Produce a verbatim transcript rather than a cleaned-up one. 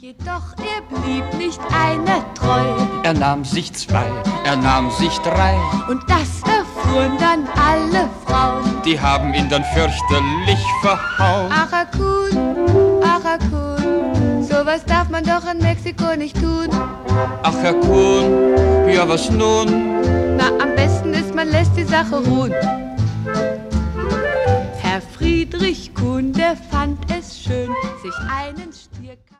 Jedoch er blieb nicht einer treu. Er nahm sich zwei, er nahm sich drei. Und das erfuhren dann alle Frauen. Die haben ihn dann fürchterlich verhauen. Achakun, Achakun, sowas darf man doch in Mexiko nicht tun. Ach, Herr Kuhn, ja was nun? Na, am besten ist, man lässt die Sache ruhen. Herr Friedrich Kuhn, der fand es schön, sich einen